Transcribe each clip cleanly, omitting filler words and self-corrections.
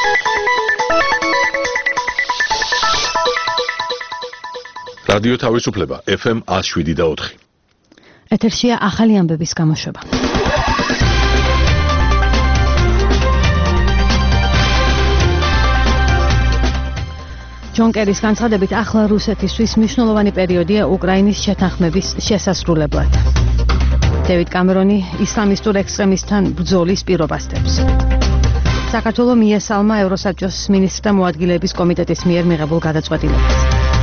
რადიო თავისუფლება FM 107.4. ეთერშია ახალი ამბების გამოშვება. ჯონ კერის განცხადებით ახლა რუსეთისთვის მნიშვნელოვანი პერიოდია უკრაინის შეთანხმების შესასრულებლად. დევიდ კამერონი ისლამისტურ ექსტრემისტთან ბრძოლის პირობას დებს. საქართველოს მიესალმა ევროსაბჭოს მინისტრთა მოადგილეების კომიტეტის მიერ მიღებულ გადაწყვეტილებას.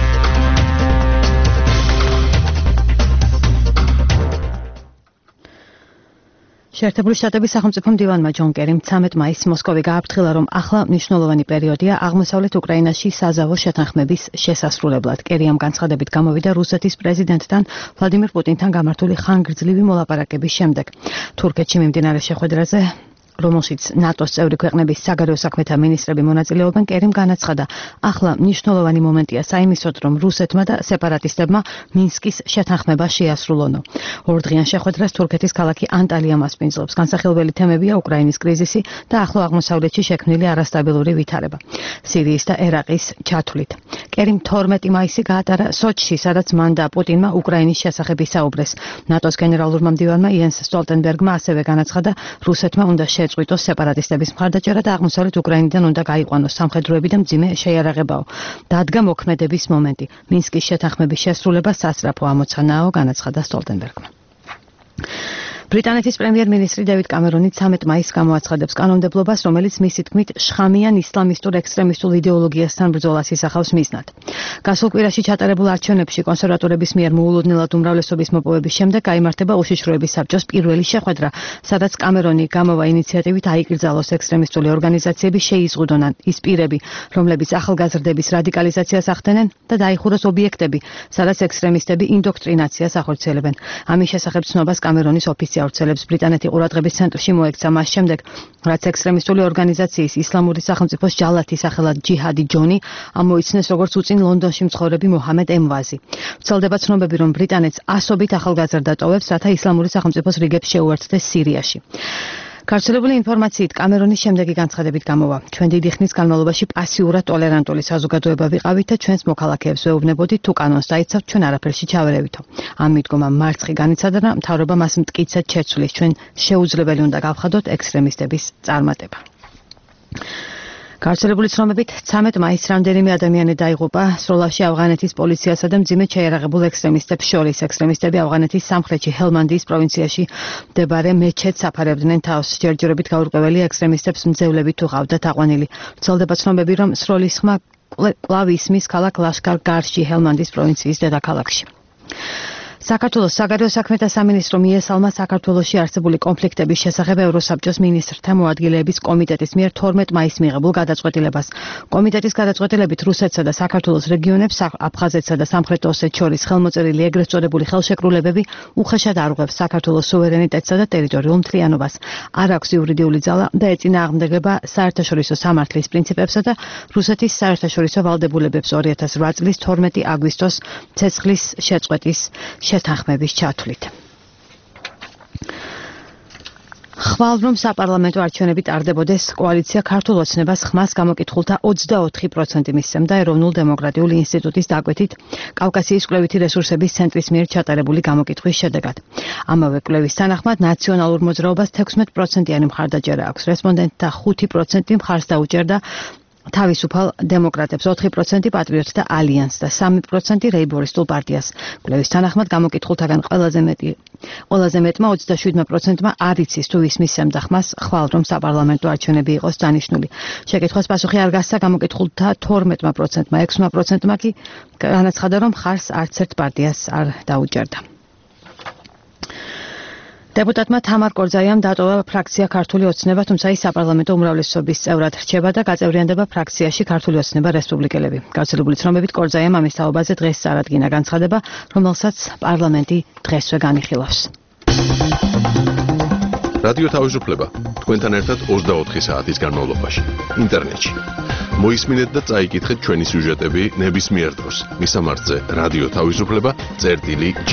შეერთებული შტატების სახელმწიფო მდივანმა ჯონ კერიმ 13 მაისს მოსკოვი გააფრთხილა, რომ ახლა მნიშვნელოვანი პერიოდია აღმოსავლეთ უკრაინაში საზავო შეთანხმების შესასრულებლად. კერი ამ განცხადებით გამოვიდა რუსეთის პრეზიდენტთან ვლადიმირ პუტინთან გამართული ხანგრძლივი მოლაპარაკების შემდეგ. თურქეთში მიმდინარე შეხვედრაზე, რომელშიც ნატოს წევრი ქვეყნების საგარეო საქმეთა მინისტრები მონაწილეობენ, კერიმ განაცხადა, ახლა მნიშვნელოვანი მომენტია საიმისოდ, რომ რუსეთმა და სეპარატისტებმა მინსკის შეთანხმება შეასრულონო. ორდღიან შეხვედრას თურქეთის ქალაქი ანტალია მასპინძლობს. განსახილველი თემებია უკრაინის კრიზისი და ახლო აღმოსავლეთში შექმნილი არასტაბილური ვითარება, სირიის და ერაყის ჩათვლით. კერიმ 12 მაისი გაატარა სოჩში, სადაც მან და პუტინმა უკრაინის შესახებ ისაუბრეს. ნატოს გენერალურმა მდივანმა იენს სტოლტენბერგმა ასევე განაცხადა, რუსეთმა უნდა შეწყვიტოს სეპარატისტების მხარდაჭერა და აღმოსავლეთ უკრაინიდან უნდა გაიყვანოს სამხედროები და მძიმე შეიარაღებაო. დადგა მოქმედების მომენტი. მინსკის შეთანხმების შესრულება სასწრაფო ამოცანაა, განაცხადა სტოლტენბერგმა. ბრიტანეთის პრემიერ-მინისტრი დევიდ კამერონი 13 მაისს გამოაცხადებს კანონმდებლობას, რომელიც მისი თქმით შხამიან ისლამისტურ ექსტრემისტულ იდეოლოგიასთან ბრძოლას ისახავს მიზნად. გასულ კვირაში ჩატარებულ არჩევნებში კონსერვატორების მიერ მოულოდნელად უმრავლესობის მოპოვების შემდეგ გაიმართება უშიშროების საბჭოს პირველი შეხვედრა, სადაც კამერონი გამოვა ინიციატივით აიკრძალოს ექსტრემისტული ორგანიზაციები, შეიზღუდონ ის პირები, რომლებიც ახალგაზრდების რადიკალიზაციას ახდენენ და დაიხუროს ობიექტები, სადაც ექსტრემისტები ინდოქტრინაციას ახორციელებენ. ამის შესახებ ცნობას კამერონის ოფისი ავრცელებს. ბრიტანეთი ყურადღების ცენტრში მოექცა მას შემდეგ, რაც ექსტრემისტული ორგანიზაციის ისლამური სახელმწიფოს ჯალათი სახელად ჯიჰადი ჯონი ამოიცნეს როგორც უწინ ლონდონში მცხოვრები მოჰამედ ემვაზი. ვრცელდება ცნობები, რომ ბრიტანეთს ასობით ახალგაზრდა ტოვებს, რათა ისლამური სახელმწიფოს რიგებს შეუერთდეს სირიაში. გავრცელებული ინფორმაციით კამერონის შემდეგი განცხადებით გამოვა. ჩვენ დიდი ხნის განმავლობაში პასიურად ტოლერანტული საზოგადოება ვიყავით და ჩვენს მოქალაქეებს ვეუბნებოდით, თუ კანონს დაიცავთ, ჩვენ არაფერში ჩავერევითო. ამ მიდგომამ მარცხი განიცადა და მთავრობა მას მტკიცედ შეცვლის. ჩვენ შეუძლებელი უნდა გავხადოთ ექსტრემისტების წარმატება. გავრცელებული ცნობებით 13 მაისს რამდენიმე ადამიანი დაიღუპა სროლაში ავღანეთის პოლიციასა და მძიმედ შეიარაღებულ ექსტრემისტებს შორის. ექსტრემისტები ავღანეთის სამხრეთში ჰელმანდიის პროვინციაში მდებარე მეჩეთს აფარებდნენ თავს. ჯერჯერობით გაურკვეველი ექსტრემისტებს მძევლებით თუ ყავდათ აყვანილი. ვრცელდება ცნობები, რომ სროლის ხმა კვლავ ისმის ქალაქ ლაშკარ-გარში, ჰელმანდის პროვინციის დედაქალაქში. საქართველოს საგარეო საქმეთა სამინისტრო მიესალმა საქართველოში არსებული კონფლიქტების შესახებ ევროსაბჭოს მინისტრთა მოადგილეების კომიტეტის მიერ 12 მაისს მიღებულ გადაწყვეტილებას. კომიტეტის გადაწყვეტილებით რუსეთსა და საქართველოს რეგიონებს, აფხაზეთსა და სამხრეთ ოსეთს შორის ხელმოწერილი ეგრეთ წოდებული ხელშეკრულებები უხეშად არღვევს საქართველოს სუვერენიტეტსა და ტერიტორიულ მთლიანობას. არ აქვს იურიდიული ძალა და ეწინააღმდეგება საერთაშორისო სამართლის პრინციპებსა და რუსეთის საერთაშორისო ვალდებულებებს 2008 წლის 12 აგვისტოს ცეცხლის შეწყვეტის შეთანხმების ჩათვლით. ხვალ რომ საპარლამენტო არჩევნები ტარდებოდეს, კოალიცია ქართულ ოცნებას ხმას გამოკითხულთა 24% მისცემდა ეროვნულ დემოკრატიული ინსტიტუტის დაკვეთით კავკასიის კვლევითი რესურსების ცენტრის მიერ ჩატარებული გამოკითხვის შედეგად. ამავე კვლევის თანახმად ნაციონალურ მოძრაობას 16%-იანი მხარდაჭერა აქვს. რესპონდენტთა 5% მხარს დაუჭერდა თავისუფალ დემოკრატებს, 4% პატრიოტთა ალიანსს და 3% რეიბორისტულ პარტიას. კვლევის თანახმად გამოკითხულთაგან ყველაზე მეტმა 27%-მა არ იცის თუ ვის მისცემდა ხმას ხვალ რომ საპარლამენტო არჩევნები იყოს დანიშნული. შეკითხვას პასუხი არ გასცა გამოკითხულთა 12%-მა, 6%-მა კი განაცხადა, რომ ხარს არც ერთ პარტიას არ დაუჭერდა. დეპუტატმა თამარ კორძაიამ დატოვა ფრაქცია ქართული ოცნება, თუმცა ის საპარლამენტო უმრავლესობის წევრად რჩება და გაწევრიანდება ფრაქციაში ქართული ოცნება რესპუბლიკელები. გავრცელებული ცნობებით კორძაიამ ამის თაობაზე დღეს წარადგინა განცხადება, რომელსაც პარლამენტი დღესვე განიხილავს. რადიო თავისუფლება თქვენთან ერთად 24 საათის განმავლობაში ინტერნეტში. მოისმინეთ და წაიკითხეთ ჩვენი სიუჟეტები ნებისმიერ დროს. მისამართზე რადიო თავისუფლება.g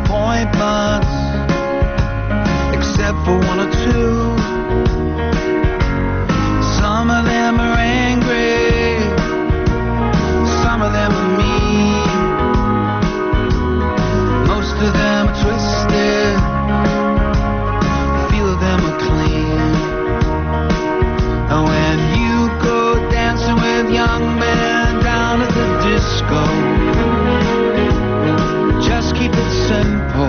appointments, except for one or two. Some of them are angry, some of them are mean, most of them are twisted, a few of them are clean. And when you go dancing with young men down at the disco, just keep it simple.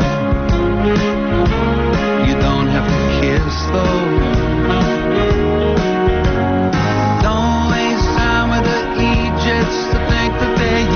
You don't have to kiss though. Don't waste time with the Egypts to think that they're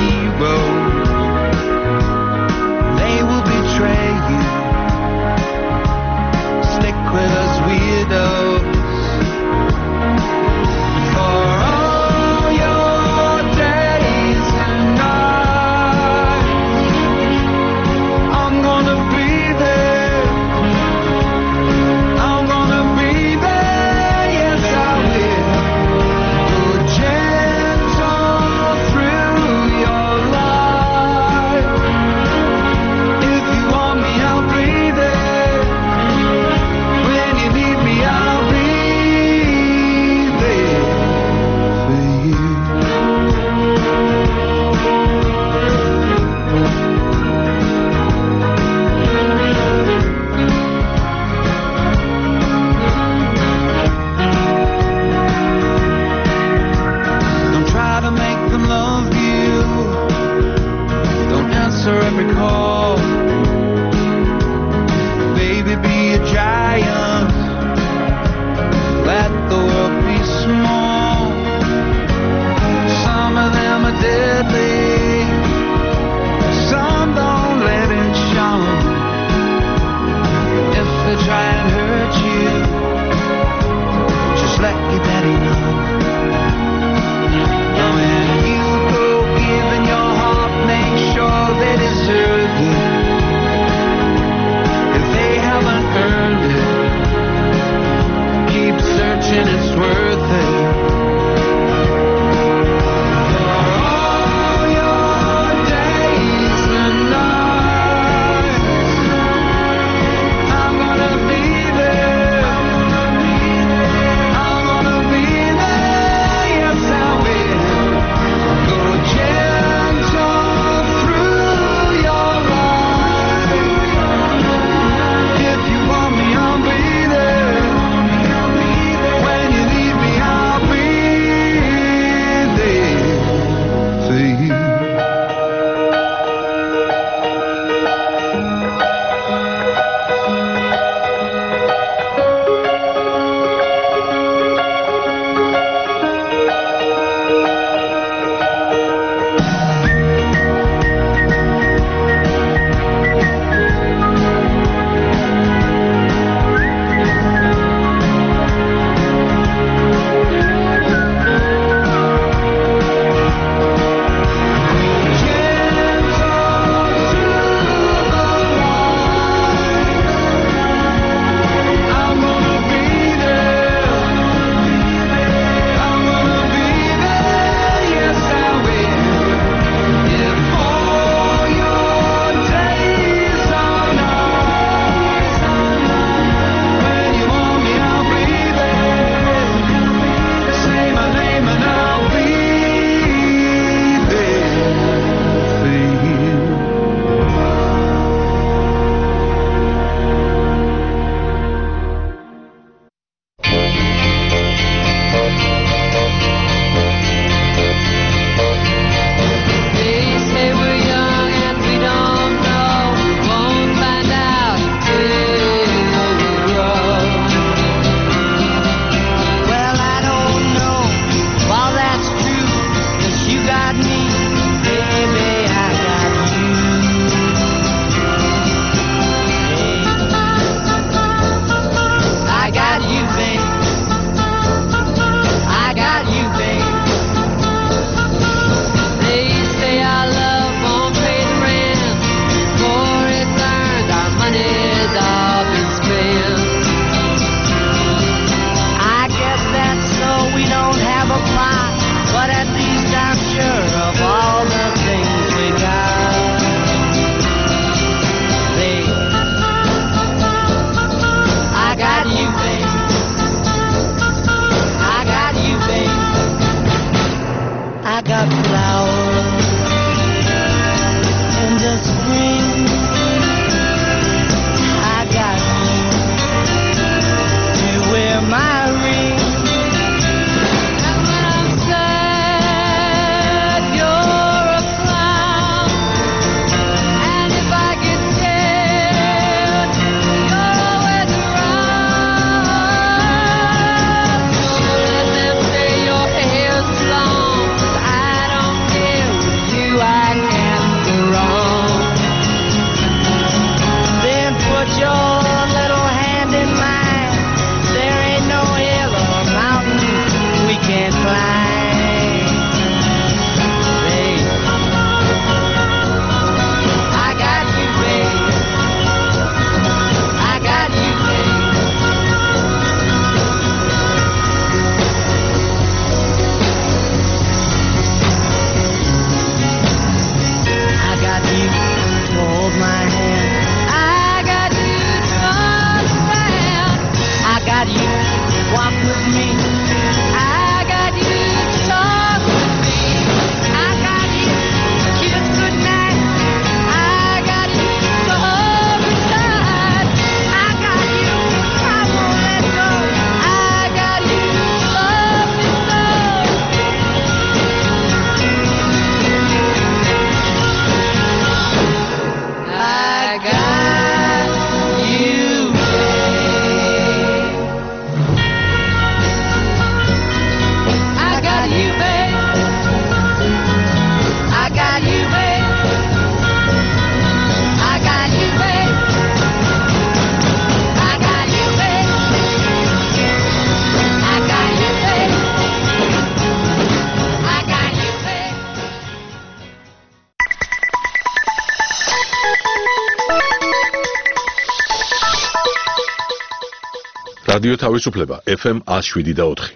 რადიო თავისუფლება FM 107.4.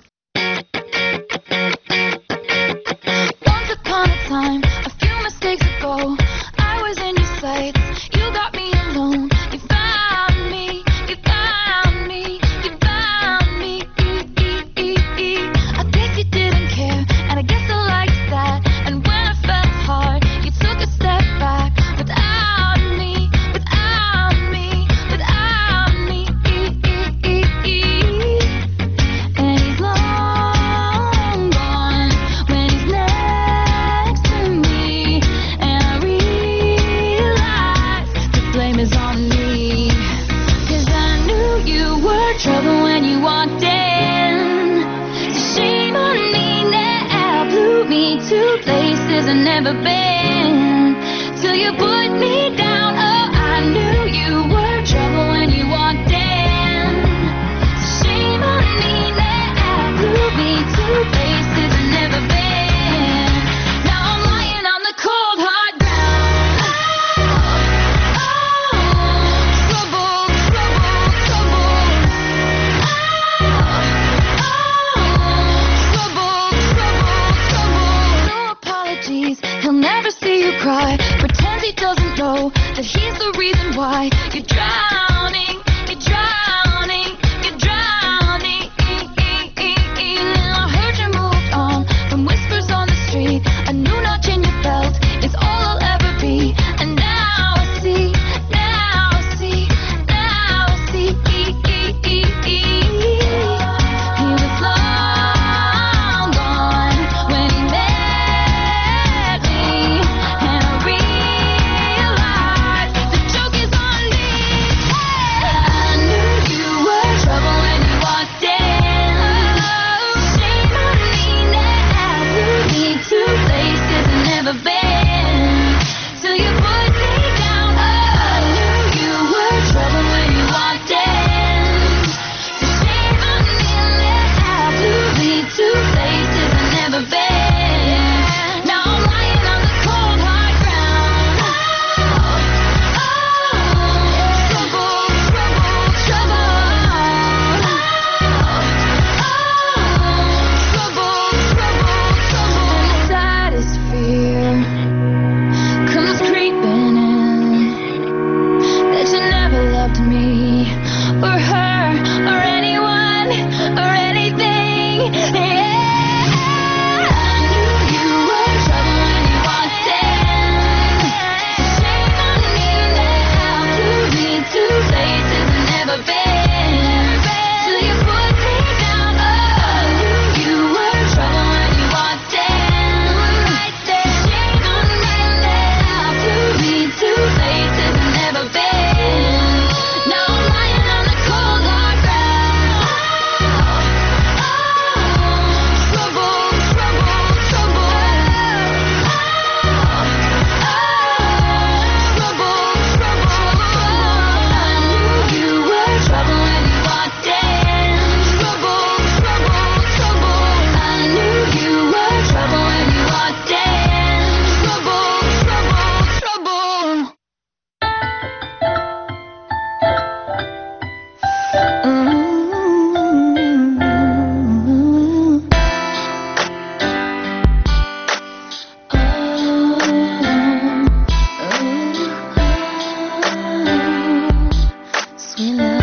Once upon a time, a few mistakes ago, I was in your sights. You got me alone. You found me. You found me. You found me. I guess you didn't care, and I guess I liked that. And when I felt hard, you took a step back. Without me, without me, without me. And he's long gone when he's next to me. And I realize the blame is on me. 'Cause I knew you were trouble when you walked in. So shame on me now, blew me to places I've never been. Till you put me down, oh, I knew you were trouble when you walked in. So shame on me now, blew me to places I've never been. Now I'm lying on the cold hard ground. Trouble, trouble, trouble. Trouble, trouble, trouble. No apologies, he'll never see you cry. Pretends he doesn't know that he's the reason why you're drowning, you're drowning, you're drowning. I heard you moved on from whispers on the street. A new notch in your belt is all I'll ever be. And now I see, now I see, now I see. He was long gone when he met me. And I realized the joke is on me. I knew you were trouble when you walked in. Shame on me now, blew me to places I've never been. Till you put me down, oh, I knew you were trouble when you walked in. So shame on me now, blew me to places I've never been. Now I'm lying on the cold hard ground. Trouble, trouble, trouble. Trouble, trouble, trouble. And the saddest fear comes creeping in, that you never loved me or her or anyone or anything. Yeah, I knew you were trouble when you walked in. Shame on me now, blew me to places I've never been. Till you put me down, oh, I knew you were trouble when you walked in. Right there, shame on me now, blew me to places I've never been. Now I'm lying on the cold hard ground. Trouble, trouble, trouble. Trouble, trouble. I knew you were trouble when you walked in. Trouble, trouble, trouble. I knew you were trouble when you walked in. Trouble, trouble, trouble. Sweet love,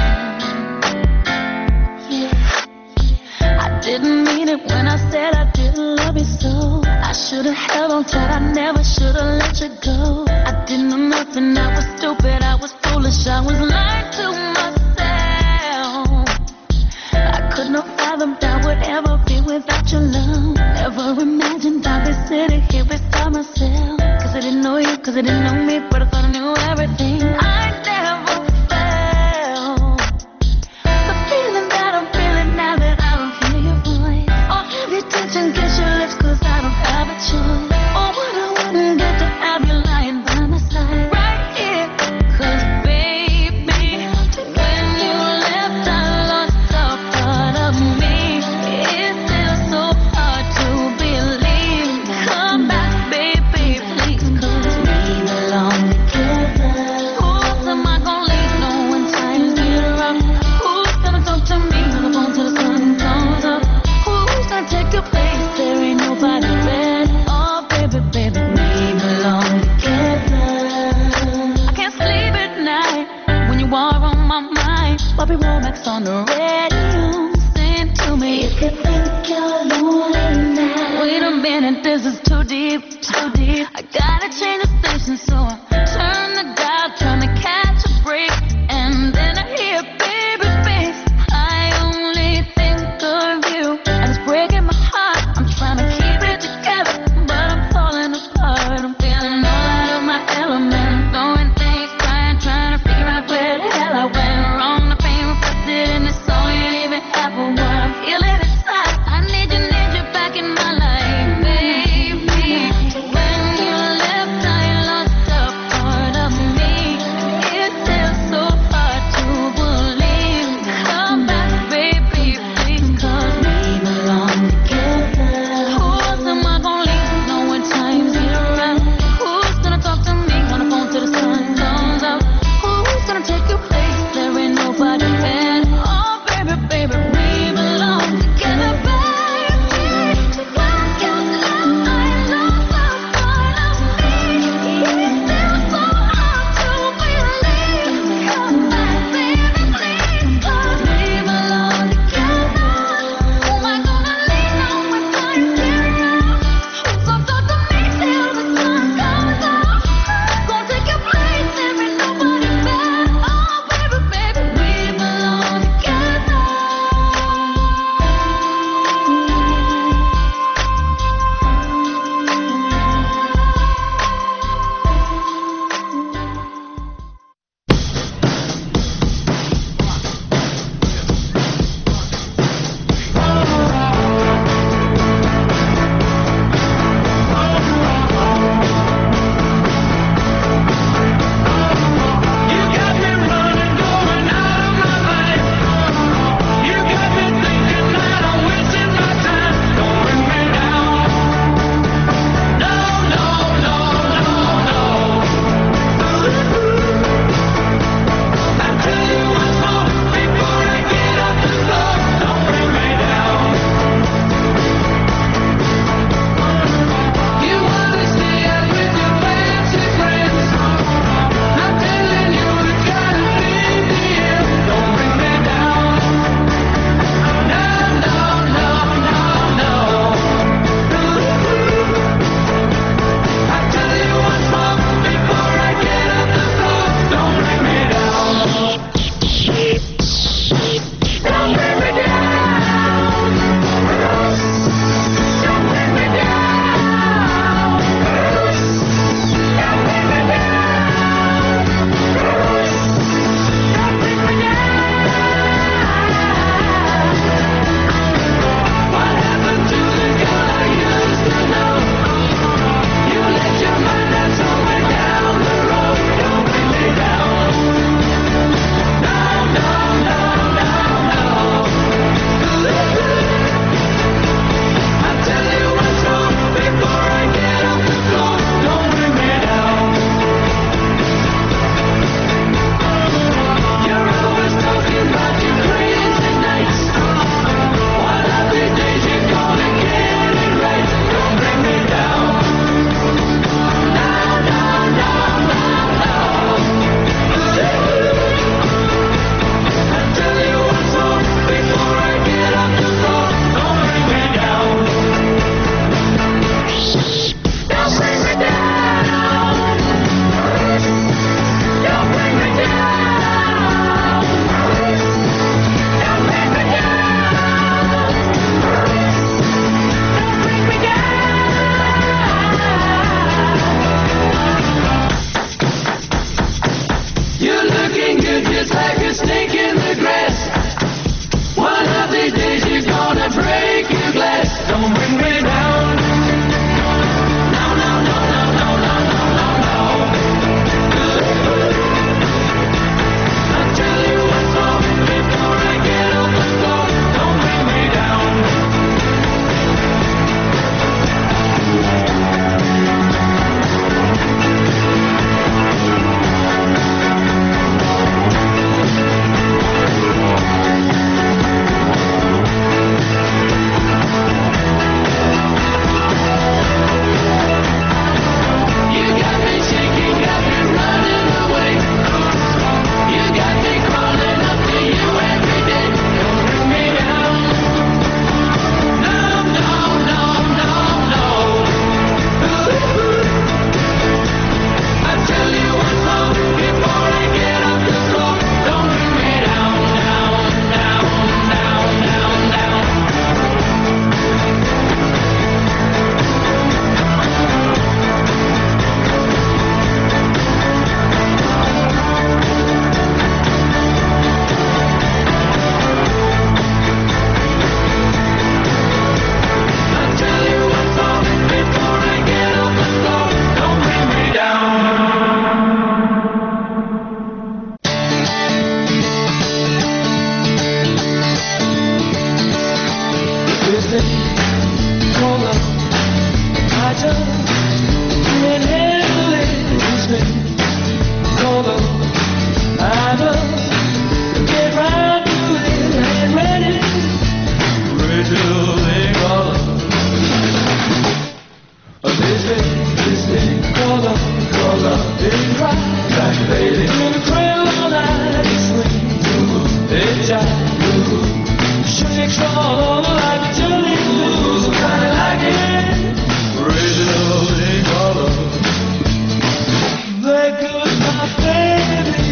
yeah. I didn't mean it when I said I didn't love you so. I should've held on tight, I never should've let you go. I didn't know nothing, I was stupid, I was foolish, I was lying to myself. I could not fathom that would ever be without your love. Never imagined I'd be sitting here beside myself. 'Cause I didn't know you, 'cause I didn't know me, but I thought I knew everything. I never felt the feeling that I'm feeling now that I don't hear your voice. Or have your attention, kiss your lips, 'cause I don't have a choice. Or would I wanna get to have you lying by my side, right here. on my mind. Bobby Womack's on the radio. Sing to me. If you think you're lonely now. Wait a minute, this is too deep, too deep. I gotta change the station, so I turn the dial, trying to catch a break. And then I hear baby's face. I only think of you, and it's breaking my heart. I'm trying to keep it together, but I'm falling apart. I'm feeling all out of my element, throwing things, trying to figure out where the hell I went wrong. The pain reflected in this song ain't even half of what I'm feeling inside. I need you back in my life, baby. When you left, I lost the Shakes all like jelly blues, kinda like it. Original in color. They good, my baby.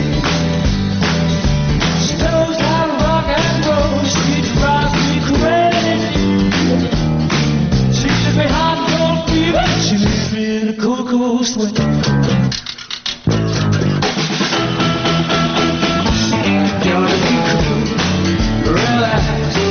She knows how to rock and roll. She drives me crazy. She gives me hot and cold fever. She leaves me in a cool, cool sweat. Gotta be cool, relax.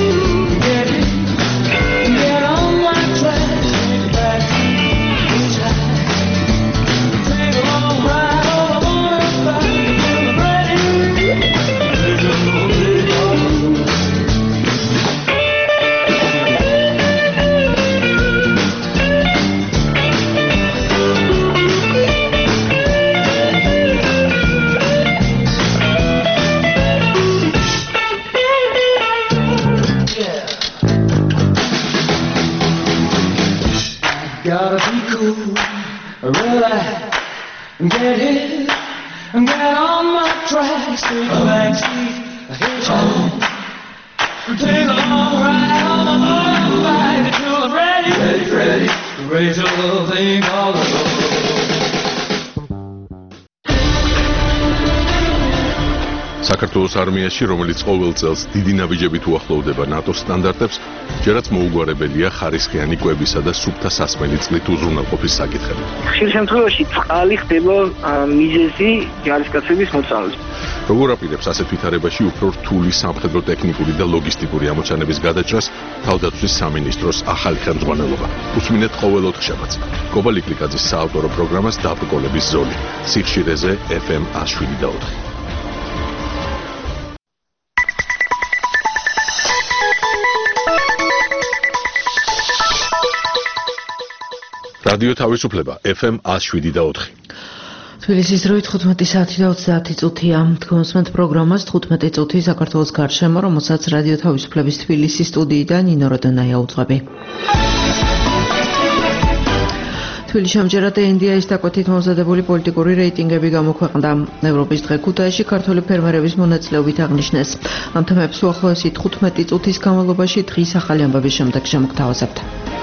Gotta be cool, relax, get it, get on my tracks, take a backseat, hitchhike, take a long ride on my motorbike until I'm ready, raise a little thing called a road. საქართველოს არმიაში, რომელიც ყოველ წელს დიდი ნაბიჯებით უახლოვდება ნატოს სტანდარტებს, ჯერაც მოუგვარებელია ხარისხიანი კვებისა და სუფთა სასმელი წყლით უზრუნველყოფის საკითხები. ხშირ შემთხვევაში წყალი ხდება მიზეზი ჯარისკაცების მოწამვლის. როგორ აპირებს ასეთ ვითარებაში უფრო რთული სამხედრო ტექნიკური და ლოგისტიკური ამოცანების გადაჭრას თავდაცვის სამინისტროს ახალი ხელმძღვანელობა. უსმინეთ ყოველ ოთხშაბათს. კობა ლიკლიკაძის საავტორო პროგრამას დაბრკოლების ზოლი. სიხშირეზე FM 107.4. რადიო თავისუფლება FM 107.4. თბილისის დროით 15 საათი და 30 წუთია. თქვენსმენთ პროგრამას 15 წუთი საქართველოს გარშემო, რომელსაც რადიო თავისუფლების თბილისის სტუდიიდან ნინო როდონაია უძღვები. თბილისში ამჯერად ინდიის დაკვეთით მომზადებული პოლიტიკური რეიტინგები გამოქვეყნდა. ევროპის დღე ქუთაისში ქართული ფერმერების მონაწილეობით აღნიშნეს. ამ თემებს უახლოესი 15 წუთის განმავლობაში დღის ახალი ამბების შემდეგ შემოგთავაზებთ.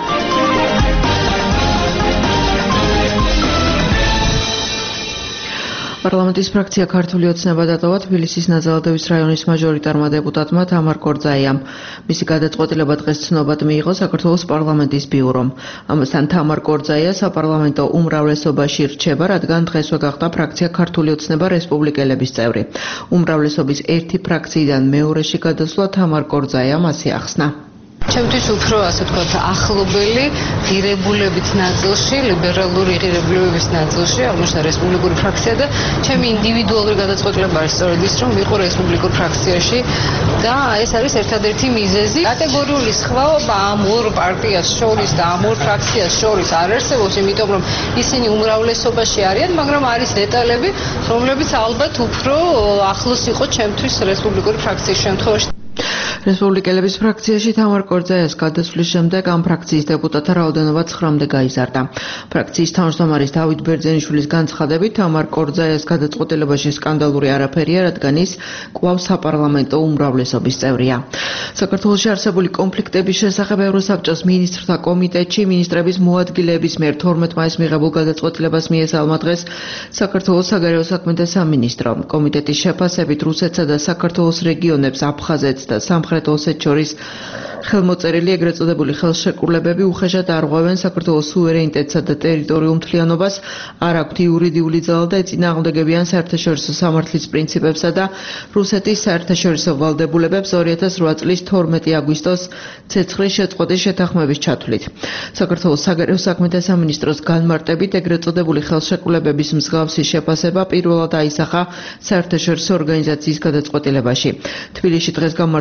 პარლამენტის ფრაქცია ქართული ოცნება დატოვა თბილისის ნაძალადევის რაიონის მაჟორიტარმა დეპუტატმა თამარ კორძაიამ. მისი გადაწყვეტილება დღეს ცნობად მიიღო საქართველოს პარლამენტის ბიურომ. ამასთან თამარ კორძაია საპარლამენტო უმრავლესობაში რჩება, რადგან დღესვე გახდა ფრაქცია ქართული ოცნება რესპუბლიკელების წევრი. უმრავლესობის ერთი ფრაქციიდან მეორეში გადასვლა თამარ კორძაიამ ასე ახსნა. ჩემთვის უფრო ასე ვთქვათ ახლობელი ღირებულების ნაწილში, ლიბერალური ღირებულებების ნაწილში აღმოჩნდა რესპუბლიკური ფრაქცია და ჩემი ინდივიდუალური გადაწყვეტილება არის სწორედ ის, რომ ვიყო რესპუბლიკურ ფრაქციაში და ეს არის ერთადერთი მიზეზი. კატეგორიული სხვაობა ამ ორ პარტიას შორის და ამ ორ ფრაქციას შორის არ არსებობს, იმიტომ რომ ისინი უმრავლესობაში არიან, მაგრამ არის დეტალები, რომლებიც ალბათ უფრო ახლოს იყო ჩემთვის რესპუბლიკური ფრაქციის შემთხვევაში. რესპუბლიკელების ფრაქციაში თამარ კორძაიას გადასვლის შემდეგ ამ ფრაქციის დეპუტატთა რაოდენობა 9-მდე გაიზარდა. ფრაქციის თავმჯდომარის დავით ბერძენიშვილის განცხადებით, თამარ კორძაიას გადაწყვეტილებაში სკანდალური არაფერია, რადგან ის კვლავ საპარლამენტო უმრავლესობის წევრია. საქართველოში არსებული კონფლიქტების შესახებ ევროსაბჭოს მინისტრთა კომიტეტში მინისტრების მოადგილეების მიერ 12 მაისს მიღებულ გადაწყვეტილებას მიესალმა დღეს საქართველოს საგარეო საქმეთა სამინისტრო. კომიტეტის შეფასებით რუსეთსა და საქართველოს რეგიონებს აფხაზეთს და სამხრეთ ოსეთს შორის ხელმოწერილი ეგრეთ წოდებული ხელშეკრულებები უხეშად არღვევენ საქართველოს სუვერენიტეტსა და ტერიტორიულ მთლიანობას, არ აქვთ იურიდიული ძალა და ეწინააღმდეგებიან საერთაშორისო სამართლის პრინციპებსა და რუსეთის საერთაშორისო ვალდებულებებს 2008 წლის 12 აგვისტოს ცეცხლის შეწყვეტის შეთანხმების ჩათვლით. საქართველოს საგარეო საქმეთა სამინისტროს განმარტებით ეგრეთ წოდებული ხელშეკრულებების მსგავსი შეფასება პირველად აისახა საერთაშორისო ორგანიზაციის გადაწყვეტილებაში. თბილისში დღეს გამართულ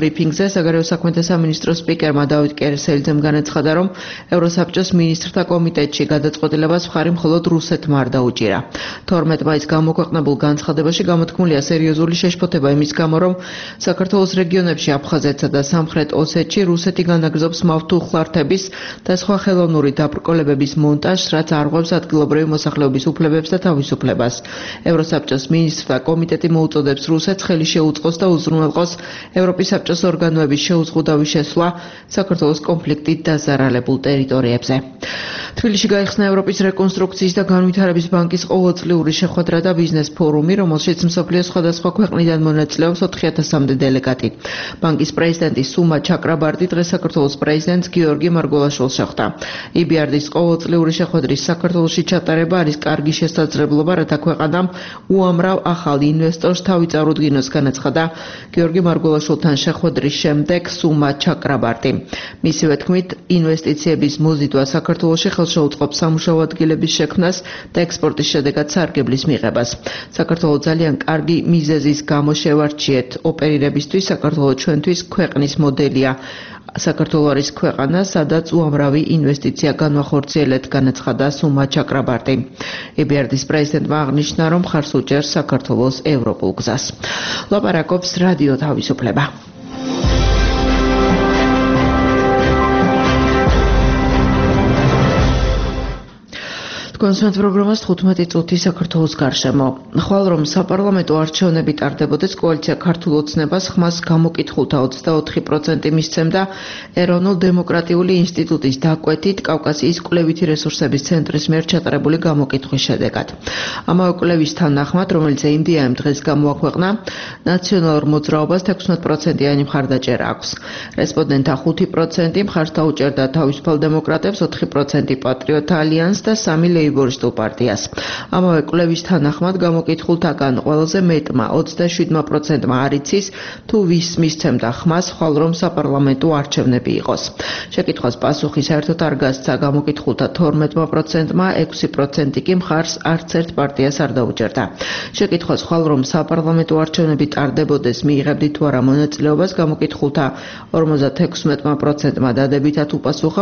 ბრიფინგზე საგარეო საქმეთა სამინისტროს სპიკერმა დავით კერესელიძემ განაცხადა, რომ ევროსაბჭოს მინისტრთა კომიტეტში გადაწყვეტილებას მხარი მხოლოდ რუსეთმა არ დაუჭირა. 12 მაისს გამოქვეყნებულ განცხადებაში გამოთქმულია სერიოზული შეშფოთება იმის გამო, რომ საქართველოს რეგიონებში აფხაზეთსა და სამხრეთ ოსეთში რუსეთი განაგრძობს მავთულხლართების და სხვა ხელოვნური დაბრკოლებების მონტაჟს, რაც არღვევს ადგილობრივი მოსახლეობის უფლებებს და თავისუფლებას. ევროსაბჭოს მინისტრთა კომიტეტი მოუწოდებს რუსეთს ხელი შეუწყოს და უზრუნველყოს ევროპის საბჭოს ორგანოების შეუზღუდავი შესვლა საქართველოს კონფლიქტით დაზარალებულ ტერიტორიებზე. თბილისში გაიხსნა ევროპის რეკონსტრუქციის და განვითარების ბანკის ყოველწლიური შეხვედრა და ბიზნეს ფორუმი, რომელშიც მსოფლიოს სხვადასხვა ქვეყნიდან მონაწილეობს 4000-მდე დელეგატი. ბანკის პრეზიდენტი სუმა ჩაკრაბარტი დღეს საქართველოს პრეზიდენტს გიორგი მარგველაშვილს შეხვდა. EBRD-ის ყოველწლიური შეხვედრის საქართველოში ჩატარება არის კარგი შესაძლებლობა, რათა ქვეყანამ უამრავ ახალ ინვესტორს თავი წარუდგინოს, განაცხადა გიორგი მარგველაშვილთან შეხვედრის შემდეგ სუმა ჩაკრაბარტი. მისივე თქმით, ინვესტიციების მოზიდვა საქართველოში ხელს შეუწყობს სამუშაო ადგილების შექმნას და ექსპორტის შედეგად სარგებლის მიღებას. საქართველოს ძალიან კარგი მიზეზის გამო შევარჩიეთ ოპერირებისთვის. საქართველოს ჩვენთვის ქვეყნის მოდელია. საქართველოს არის ქვეყანა, სადაც უამრავი ინვესტიცია განვახორციელეთ, განაცხადა სუმა ჩაკრაბარტი. EBRD-ის პრეზიდენტმა აღნიშნა, რომ მხარს უჭერს საქართველოს ევროპულ გზას. ლაპარაკობს რადიო თავისუფლება. კონსულტ პროგრამას 15 წუთი საქართველოს გარშემო. ხვალ რომ საპარლამენტო არჩევნები ტარდებოდეს, კოალიცია ქართულ ოცნებას ხმას გამოკითხულთა 24% მისცემდა ეროვნულ დემოკრატიული ინსტიტუტის დაკვეთით კავკასიის კვლევითი რესურსების ცენტრის მიერ ჩატარებული გამოკითხვის შედეგად. ამავე კვლევის თანახმად, რომელიც ინდიამ დღეს გამოაქვეყნა, ნაციონალურ მოძრაობას 16%-იანი მხარდაჭერა აქვს. რესპონდენტთა 5% მხარს დაუჭერდა თავისუფალ დემოკრატებს, 4% პატრიოტთა ალიანსს და 3% ლეიბორისტულ პარტიას. ამავე კვლევის თანახმად გამოკითხულთაგან ყველაზე მეტმა 27%-მა არ იცის, თუ ვის მისცემდა ხმას, ხვალ რომ საპარლამენტო არჩევნები იყოს. შეკითხვას პასუხი საერთოდ არ გასცა გამოკითხულთა 12%-მა, 6% კი მხარს არც ერთ პარტიას არ დაუჭერდა. შეკითხვას ხვალ რომ საპარლამენტო არჩევნები ტარდებოდეს, მიიღებდით თუ არა მონაწილეობას, გამოკითხულთა 56%-მა დადებითად უპასუხა,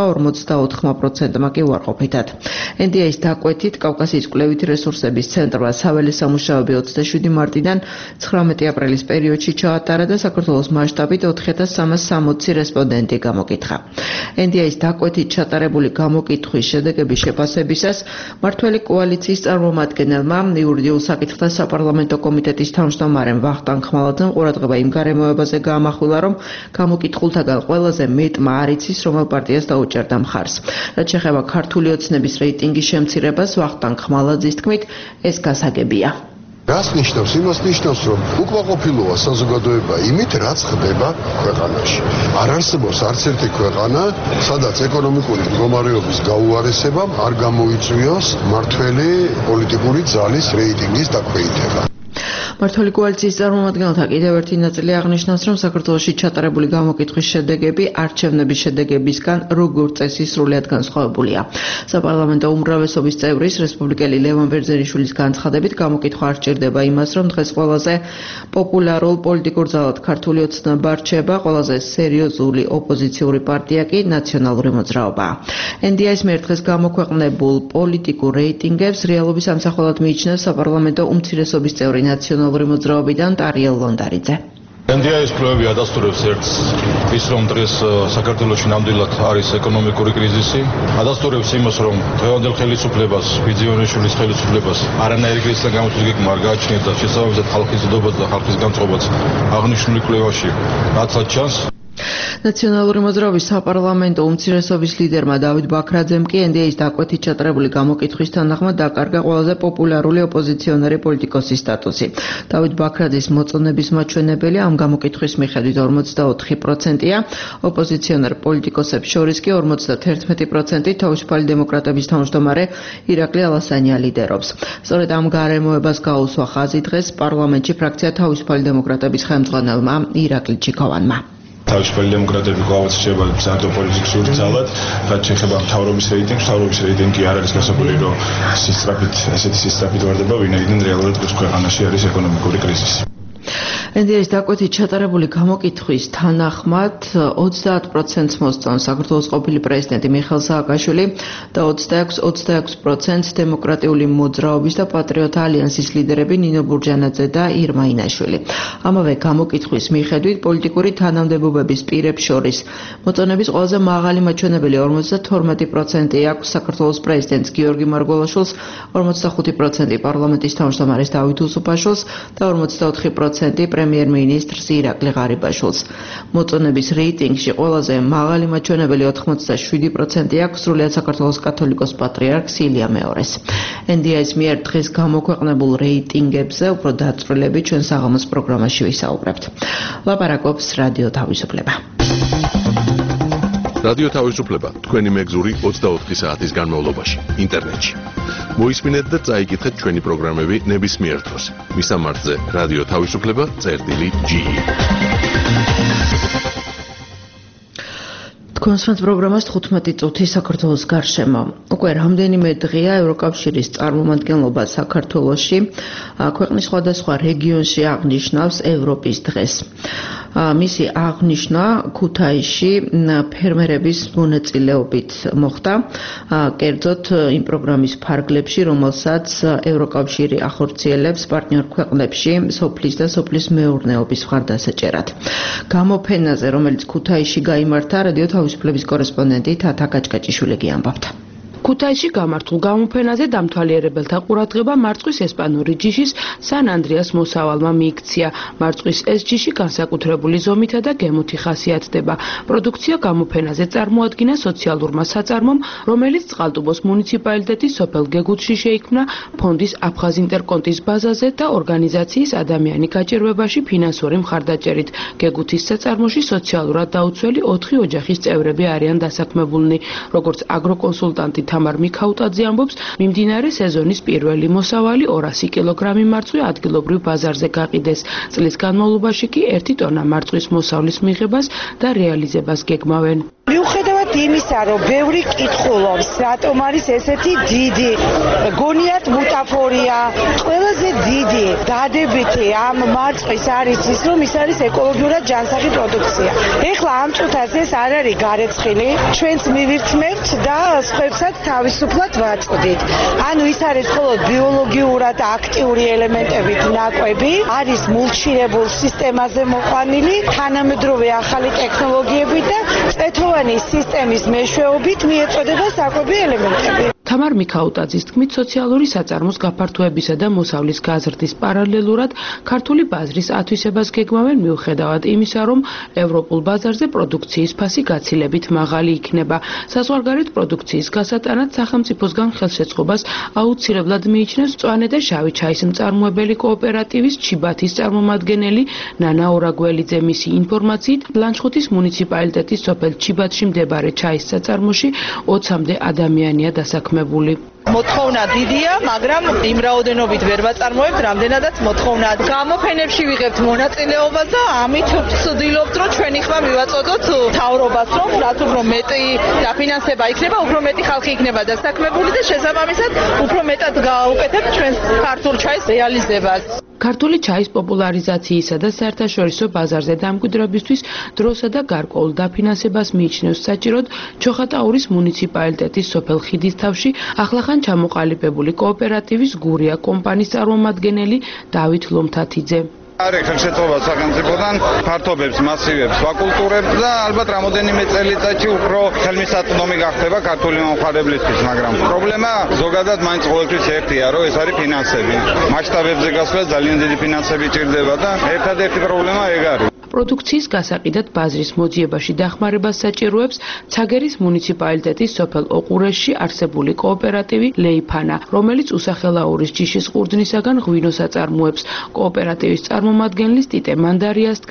44%-მა კი უარყოფითად. NDA-ის დაკვეთით კავკასიის კვლევითი რესურსების ცენტრმა საველე სამუშაოები 27 მარტიდან 19 აპრილის პერიოდში ჩაატარა და საქართველოს მასშტაბით 4360 რესპონდენტი გამოკითხა. NDA-ის დაკვეთით ჩატარებული გამოკითხვის შედეგების შეფასებისას მმართველი კოალიციის წარმომადგენელმა იურიდიულ საკითხთა საპარლამენტო კომიტეტის თავმჯდომარემ ვახტანგ ხმალაძემ ყურადღება იმ გარემოებაზე გაამახვილა, რომ გამოკითხულთაგან ყველაზე მეტმა არ იცის, რომელ პარტიას დაუჭერდა მხარს. რაც შეეხება ქართული ოცნების რეიტინგის შემცირებას, ვახტანგ ხმალაძის თქმით, ეს გასაგებია. რას ნიშნავს? იმას ნიშნავს, რომ უკმაყოფილოა საზოგადოება იმით, რაც ხდება ქვეყანაში. არ არსებობს არც ერთი ქვეყანა, სადაც ეკონომიკური მდგომარეობის გაუარესებამ არ გამოიწვიოს მმართველი პოლიტიკური ძალის რეიტინგის დაქვეითება. მმართველი კოალიციის წარმომადგენელთა კიდევ ერთი ნაწილი აღნიშნავს, რომ საქართველოში ჩატარებული გამოკითხვის შედეგები არჩევნების შედეგებისგან როგორც წესი სრულად განსხვავებულია. საპარლამენტო უმრავლესობის წევრის რესპუბლიკელი ლევან ბერძენიშვილის განცხადებით, გამოკითხვა არ ჭირდება იმას, რომ დღეს ყველაზე პოპულარულ პოლიტიკურ ძალად ქართული ოცნება რჩება, ყველაზე სერიოზული ოპოზიციური პარტია კი ნაციონალური მოძრაობაა. NDA-ის მიერ დღეს გამოქვეყნებულ პოლიტიკურ რეიტინგებს რეალობის ამსახველად მიიჩნევს საპარლამენტო უმცირესობის წევრი ნაციონალური მოძრაობიდან ტარიელ ლონდარიძე. NDA-ის კვლევები ადასტურებს ერთს, ის რომ დღეს საქართველოში ნამდვილად არის ეკონომიკური კრიზისი, ადასტურებს იმას, რომ დღევანდელ ხელისუფლებას, ბიძიონიშვილის ხელისუფლებას არანაირი კრიზისიდან გამოსვლის გეგმა არ გააჩნიათ და შესაბამისად ხალხის ზრდობაც და ხალხის განწყობაც აღნიშნული კვლევაში ნათლად ჩანს. ნაციონალური მოძრაობის საპარლამენტო უმცირესობის ლიდერმა დავით ბაქრაძემ კი NDA-ის დაკვეთით ჩატარებული გამოკითხვის თანახმად დაკარგა ყველაზე პოპულარული ოპოზიციონერი პოლიტიკოსის სტატუსი. დავით ბაქრაძის მოწონების მაჩვენებელი ამ გამოკითხვის მიხედვით 44%-ია, ოპოზიციონერ პოლიტიკოსებს შორის კი 51% თავისუფალი დემოკრატების თავმჯდომარე ირაკლი ალასანია ლიდერობს. სწორედ ამ გარემოებას გაუსვა ხაზი დღეს პარლამენტში ფრაქცია თავისუფალი დემოკრატების ხელმძღვანელმა ირაკლი ჩიქოვანმა. თავისუფალი დემოკრატები კვლავაც რჩება სანტოპოლიტიკური ძალად, რაც შეეხება მთავრობის რეიტინგს, მთავრობის რეიტინგი არ არის გასაგები, რომ ესეთი სისტრაფით ვარდება, ვინაიდან რეალურად ქვეყანაში არის ეკონომიკური კრიზისი. ენდიარის დაკვეთით ჩატარებული გამოკითხვის თანახმად 30%-ს მოსწონს საქართველოს ყოფილი პრეზიდენტი მიხეილ სააკაშვილი და 26% დემოკრატიული მოძრაობის და პატრიოტთა ალიანსის ლიდერები ნინო ბურჯანაძე და ირმა ინაშვილი. ამავე გამოკითხვის მიხედვით პოლიტიკური თანამდებობების პირებს შორის მოწონების ყველაზე მაღალი მაჩვენებელი 52% აქვს საქართველოს პრეზიდენტს გიორგი მარგველაშვილს, 45% პარლამენტის თავმჯდომარეს დავით უსუფაშვილს და 44% პრემიერ-მინისტრს ირაკლი ღარიბაშვილს. მოწონების რეიტინგში ყველაზე მაღალი მაჩვენებელი 87% აქვს სრულიად საქართველოს კათოლიკოს პატრიარქს ილია მეორეს. NDI-ის მიერ დღეს გამოქვეყნებულ რეიტინგებზე უფრო დაწვრილებით ჩვენ საღამოს პროგრამაში ვისაუბრებთ. ლაპარაკობს რადიო თავისუფლება. რადიო თავისუფლება თქვენი მეგზური 24 საათის განმავლობაში ინტერნეტში. მოისმინეთ და წაიკითხეთ ჩვენი პროგრამები ნებისმიერ დროს. მისამართზე რადიო თავისუფლება.ge. თქვენს პროგრამას 15 წუთი საქართველოს გარშემო. უკვე რამდენიმე დღეა ევროკავშირის წარმომადგენლობა საქართველოში ქვეყნის სხვადასხვა რეგიონში აღნიშნავს ევროპის დღეს. მისი აღნიშვნა ქუთაისში ფერმერების მონაწილეობით მოხდა, კერძოდ იმ პროგრამის ფარგლებში, რომელსაც ევროკავშირი ახორციელებს პარტნიორ ქვეყნებში სოფლის და სოფლის მეურნეობის მხარდასაჭერად. გამოფენაზე, რომელიც ქუთაისში გაიმართა, რადიო თავისუფლების კორესპონდენტი თათა კაჭკაჭიშვილი გიამბობთ. ქუთაისში გამართულ გამოფენაზე დამთვალიერებელთა ყურადღება მარწყვის ესპანური ჯიშის სან ანდრეას მოსავალმა მიიქცია. მარწყვის ეს ჯიში განსაკუთრებული ზომითა და გემოთი ხასიათდება. პროდუქცია გამოფენაზე წარმოადგინა სოციალურმა საწარმომ, რომელიც წყალტუბოს მუნიციპალიტეტის სოფელ გეგუთში შეიქმნა ფონდის აფხაზ ინტერკონტის ბაზაზე და ორგანიზაციის ადამიანი გაჭირვებაში ფინანსური მხარდაჭერით. გეგუთის საწარმოში სოციალურად დაუცველი 4 ოჯახის წევრები არიან დასაქმებულნი. როგორც აგროკონსულტანტი თამარ მიქაუტაძე ამბობს, მიმდინარე სეზონის პირველი მოსავალი 200 კილოგრამი მარწყვი ადგილობრივ ბაზარზე გაყიდეს. წლის განმავლობაში კი 1 ტონა მარწვის მოსავლის მიღებას და რეალიზებას გეგმავენ. მიუხედავად იმისა, რომ ბევრი კითხულობს, რატომ არის ესეთი დიდი, გონიათ ბუტაფორია, ყველაზე დიდი დადებითი ამ მარწვის არის ის, რომ ის არის ეკოლოგიურად ჯანსაღი პროდუქცია. ეხლა ამ წუთას ეს არ არის გარეცხილი, ჩვენც მივირთმევთ და სხვებსაც თავისუფლად ვაწვდით. ანუ ის არის მხოლოდ ბიოლოგიურად აქტიური ელემენტებით ნაკვები, არის მულჩირებულ სისტემაზე მოყვანილი, თანამედროვე ახალი ტექნოლოგიებით და წეთოვანი სისტემის მეშვეობით მიეწოდება საკვები ელემენტები. თამარ მიქაუტაძის თქმით, სოციალური საწარმოს გაფართოებისა და მოსავლის გაზრდის პარალელურად ქართული ბაზრის ათვისებას გეგმავენ მიუხედავად იმისა, რომ ევროპულ ბაზარზე პროდუქციის ფასი გაცილებით მაღალი იქნება. საზღვარგარეთ პროდუქციის გასატანად სახელმწიფოსგან ხელშეწყობას აუცილებლად მიიჩნევს მწვანე და შავი ჩაის მწარმოებელი კოოპერატივის ჩიბათის წარმომადგენელი ნანა ორაგველიძე. მისი ინფორმაციით, ლანჩხუთის მუნიციპალიტეტის სოფელ ჩიბათში მდებარე ჩაის საწარმოში 20-მდე ადამიანია დასაქმებული. მოთხოვნა დიდია, მაგრამ იმ რაოდენობით ვერ ვაწარმოებთ, რამდენადაც მოთხოვნა. გამოფენებში ვიღებთ მონაწილეობას და ამით ვცდილობთ, რომ ჩვენი ხმა მივაწოდოთ მთავრობას, რომ რაც უფრო მეტი დაფინანსება იქნება, უფრო მეტი ხალხი იქნება დასაქმებული და შესაბამისად უფრო მეტად გავუკეთებთ ჩვენს ქართულ ჩაის რეალიზებას. ქართული ჩაის პოპულარიზაციისა და საერთაშორისო ბაზარზე დამკვიდრებისთვის დროსა და გარკვეულ დაფინანსებას მიიჩნევს საჭიროდ ჩოხატაურის მუნიციპალიტეტის სოფელ ხიდისთავში ახლახან ჩამოყალიბებული კოოპერატივის გურია კომპანიის წარმომადგენელი დავით ლომთათიძე. არის ხელშეწყობა სახელმწიფოდან ფართობებს, მასივებს ვაკულტურებთ და ალბათ რამოდენიმე წელიწადში უფრო ხელმისაწვდომი გახდება ქართული მომხმარებლისთვის, მაგრამ პრობლემა ზოგადად მაინც ყოველთვის ერთია, რომ ეს არის ფინანსები. მასშტაბებზე გასვლა ძალიან დიდი ფინანსები ჭირდება და ერთადერთი პრობლემა ეგ არის. პროდუქციის გასაყიდად ბაზრის მოძიებაში დახმარებას საჭიროებს ცაგერის მუნიციპალიტეტის სოფელ ოყურესში არსებული კოოპერატივი ლეიფანა, რომელიც უსახელაურის ჯიშის ყურძნისაგან ღვინოს აწარმოებს. კოოპერატივის წარმომადგენლის ტიტე მანდარიას თქმით,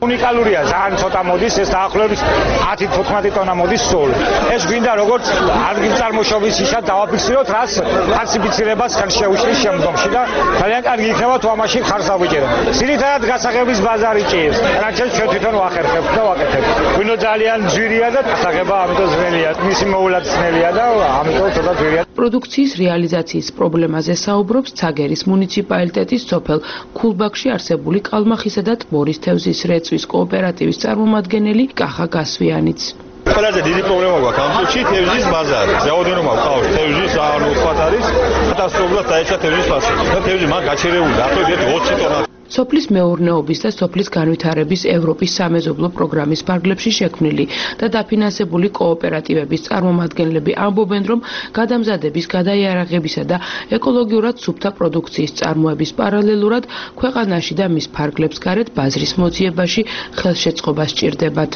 უნიკალურია, ძალიან ცოტა მოდის, ეს დაახლოებით 10-15 ტონა მოდის სულ. ეს გვინდა როგორც ადგილწარმოშობის ისად დავაფიქსიროთ, რაც ფალსიფიცირებას ხელ შეუშლის შემდგომში და ძალიან კარგი იქნება თუ ამაში ხარს ავიჭეროთ. ძირითადად გასაღების ბაზარი ჭირს, რაც ჩვენ თვითონ ვახერხებთ და ვაკეთებთ. გვინო ძალიან ძვირია და გასაღება ამიტომ ძნელია, მისი მოულაც ძნელია და ამიტომ ცოტა ძვირია. პროდუქციის რეალიზაციის პრობლემაზე საუბრობს ცაგერის მუნიციპალიტეტის სოფელ ქულბაქში არსებული კალმახისა და ტბორის თევზის რეწვის კოოპერატივის წარმომადგენელი კახა გასვიანიც. ყველაზე დიდი პრობლემა გვაქვს ამ случае თევზის ბაზარი. რაოდენობა ყავს თევზის, ანუ უცხოათ არის კატასტროფულად დაეჭა თევზის ფასი. და თევზი მან გაჩერებული დაახლოებით 20 ტონა. სოფლის მეურნეობის და სოფლის განვითარების ევროპის სამეზობლო პროგრამის ფარგლებში შექმნილი და დაფინანსებული კოოპერატივების წარმომადგენლები ამბობენ, რომ გადამზადების, გადაიარაღებისა და ეკოლოგიურად სუფთა პროდუქციის წარმოების პარალელურად ქვეყანაში და მის ფარგლებს გარეთ ბაზრის მოძიებაში ხელშეწყობა სჭირდებათ.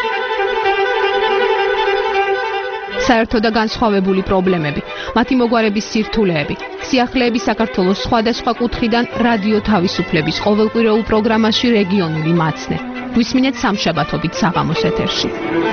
საერთო და განსხვავებული პრობლემები, მათი მოგვარების სირთულეები, სიახლეები საქართველოს სხვადასხვა კუთხიდან რადიო თავისუფლების ყოველკვირეულ პროგრამაში რეგიონული მაცნე. გვისმინეთ სამშაბათობით საღამოს ეთერში.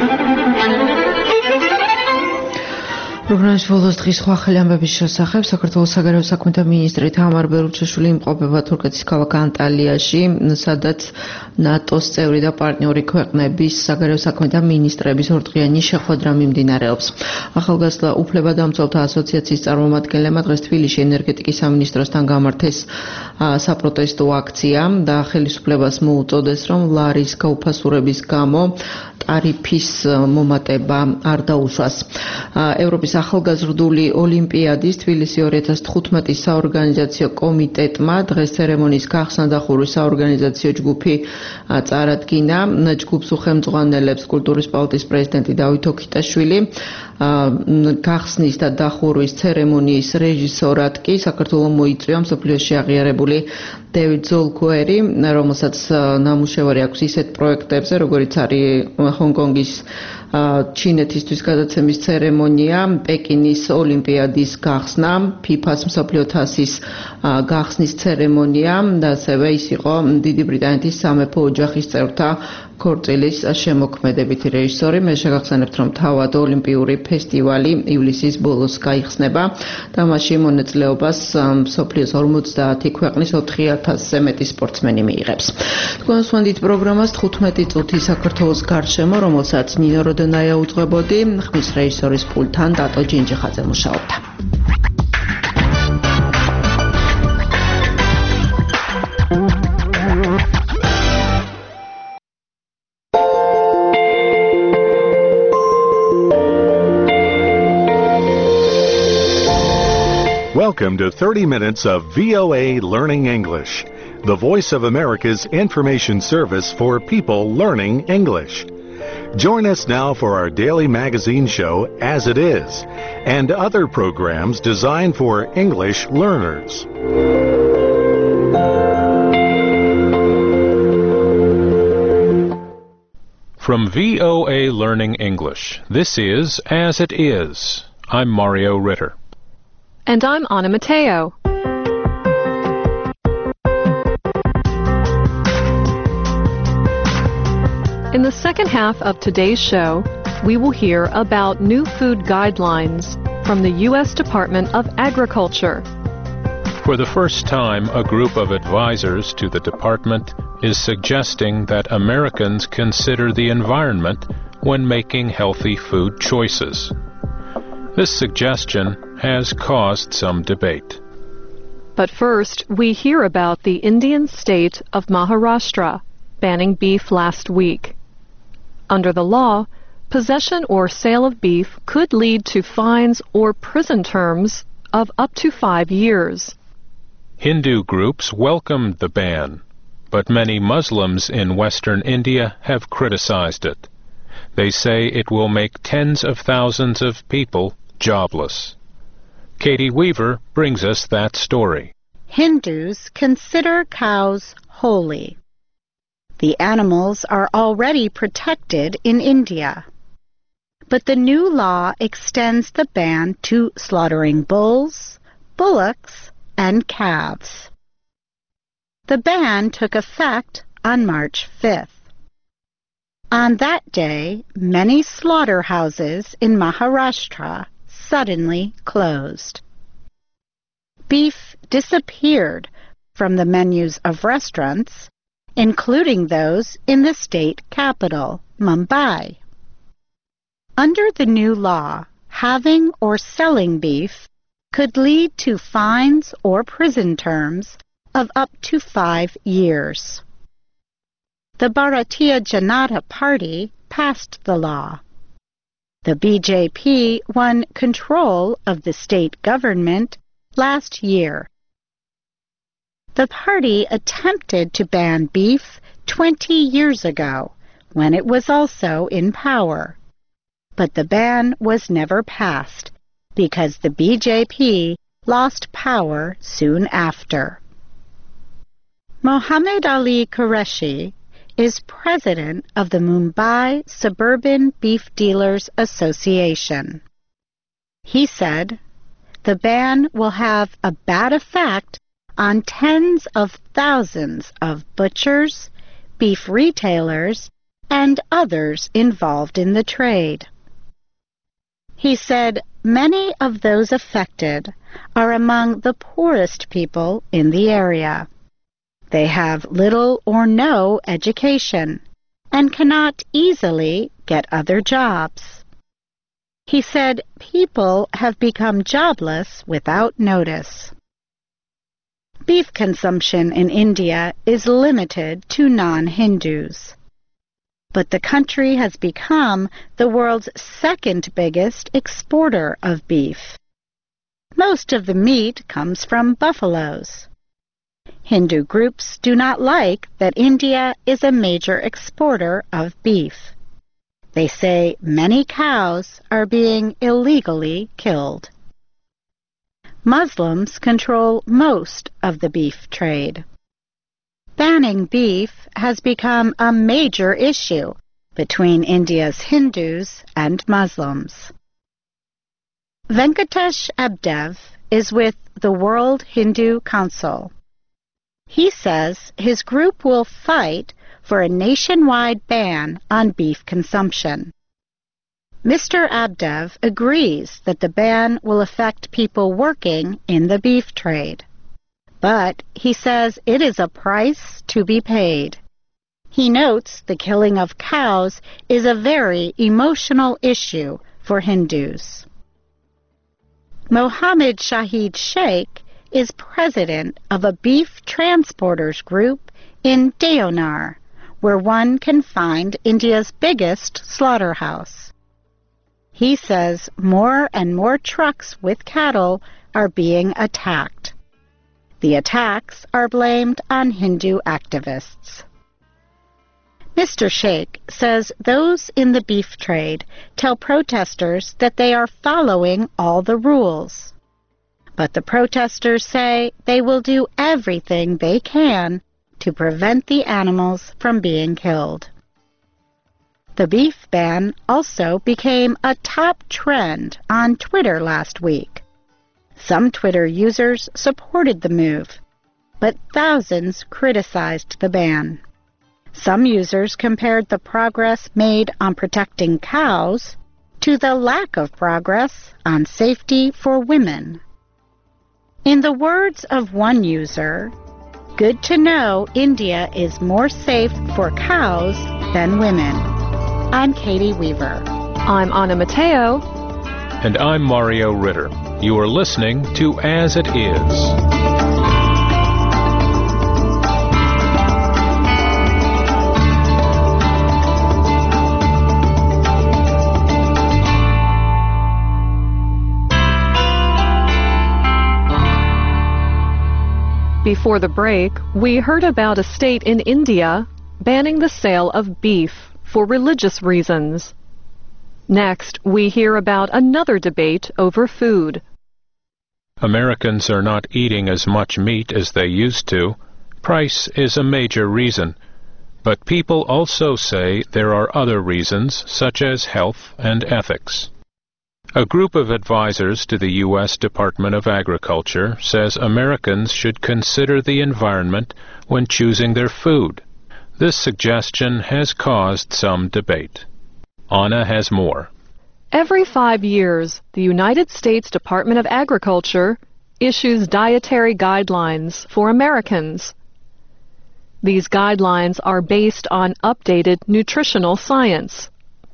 პროგრამის ბოლოს დღის ხვახელი ამბების შესახებ საქართველოს საგარეო საქმეთა მინისტრი თამარ ბელუჩაშვილი იმყოფება თურქეთის ქალაქ ანტალიაში, სადაც ნატოს წევრი და პარტნიორი ქვეყნების საგარეო საქმეთა მინისტრების ორდღიანი შეხვედრა მიმდინარეობს. ახალგაზრდა უფლებადამცველთა ასოციაციის წარმომადგენლებმა დღეს თბილისში ენერგეტიკის სამინისტროსთან გამართეს საპროტესტო აქცია და ხელისუფლებას მოუწოდეს, რომ ლარის გაუფასურების გამო ტარიფის მომატება არ დაუშვას. ევროპის ახალგაზრდული ოლიმპიადის თბილისი 2015 საორგანიზაციო კომიტეტმა დღეს ცერემონიის გახსნა-დახურვის საორგანიზაციო ჯგუფი წარადგინა. ჯგუფს უხელმძღვანელებს კულტურის პალატის პრეზიდენტი დავით ოქიტაშვილი. გახსნის და დახურვის ცერემონიის რეჟისორად კი საქართველოს მოიწვია მსოფლიოში აღიარებული დევიდ ზოლკუერი, რომელსაც ნამუშევარი აქვს ისეთ პროექტებზე, როგორიც არის ჰონგ-კონგის ჩინეთისთვის გადაცემის ცერემონია, პეკინის ოლიმპიადის გახსნა, ფიფას მსოფლიო თასის გახსნის ცერემონია და ასევე ის იყო დიდი ბრიტანეთის სამეფო ოჯახის წევრთა ქორწილის შემოქმედებითი რეჟისორი. მე შეგახსენებთ, რომ თავად ოლიმპიური ფესტივალი ივლისის ბოლოს გაიხსნება და მასში მონაწილეობას მსოფლიოს 50 ქვეყნის 4000-ზე მეტი სპორტსმენი მიიღებს. თქვენ უსმენთ პროგრამას 15 წუთი საქართველოს გარშემო, რომელსაც ნინო როდონაია უძღვებოდი, ხმის რეჟისორის პულტთან დატო ჯინჯიხაძე მუშაობდა. Welcome to 30 minutes of VOA Learning English, the voice of America's information service for people learning English. Join us now for our daily magazine show, As It Is, and other programs designed for English learners. From VOA Learning English, this is As It Is. I'm Mario Ritter. And I'm Anna Mateo. In the second half of today's show, we will hear about new food guidelines from the U.S. Department of Agriculture. For the first time, a group of advisors to the department is suggesting that Americans consider the environment when making healthy food choices. This suggestion has caused some debate. But first, we hear about the Indian state of Maharashtra banning beef last week. Under the law, possession or sale of beef could lead to fines or prison terms of up to 5 years. Hindu groups welcomed the ban, but many Muslims in western India have criticized it. They say it will make tens of thousands of people jobless. Katie Weaver brings us that story. Hindus consider cows holy. The animals are already protected in India. But the new law extends the ban to slaughtering bulls, bullocks, and calves. The ban took effect on March 5th. On that day, many slaughterhouses in Maharashtra suddenly closed. Beef disappeared from the menus of restaurants, including those in the state capital, Mumbai. Under the new law, having or selling beef could lead to fines or prison terms of up to 5 years. The Bharatiya Janata Party passed the law. The BJP won control of the state government last year. The party attempted to ban beef 20 years ago when it was also in power, but the ban was never passed because the BJP lost power soon after. Mohammed Ali Qureshi is president of the Mumbai Suburban Beef Dealers Association. He said, "The ban will have a bad effect on tens of thousands of butchers, beef retailers, and others involved in the trade." He said many of those affected are among the poorest people in the area. They have little or no education and cannot easily get other jobs. He said people have become jobless without notice. Beef consumption in India is limited to non-Hindus. But the country has become the world's second biggest exporter of beef. Most of the meat comes from buffaloes. Hindu groups do not like that India is a major exporter of beef. They say many cows are being illegally killed. Muslims control most of the beef trade. Banning beef has become a major issue between India's Hindus and Muslims. Venkatesh Abdev is with the World Hindu Council. He says his group will fight for a nationwide ban on beef consumption. Mr. Abdev agrees that the ban will affect people working in the beef trade. But he says it is a price to be paid. He notes the killing of cows is a very emotional issue for Hindus. Mohammed Shahid Sheikh is president of a beef transporters group in Deonar, where one can find India's biggest slaughterhouse. He says more and more trucks with cattle are being attacked. The attacks are blamed on Hindu activists. Mr. Sheikh says those in the beef trade tell protesters that they are following all the rules. But the protesters say they will do everything they can to prevent the animals from being killed. The beef ban also became a top trend on Twitter last week. Some Twitter users supported the move, but thousands criticized the ban. Some users compared the progress made on protecting cows to the lack of progress on safety for women. In the words of one user, "Good to know India is more safe for cows than women." I'm Katie Weaver. I'm Anna Mateo. And I'm Mario Ritter. You are listening to As It Is. Before the break, we heard about a state in India banning the sale of beef for religious reasons. Next, we hear about another debate over food. Americans are not eating as much meat as they used to. Price is a major reason. But people also say there are other reasons, such as health and ethics. A group of advisors to the U.S. Department of Agriculture says Americans should consider the environment when choosing their food. This suggestion has caused some debate. Anna has more. Every 5 years, the United States Department of Agriculture issues dietary guidelines for Americans. These guidelines are based on updated nutritional science.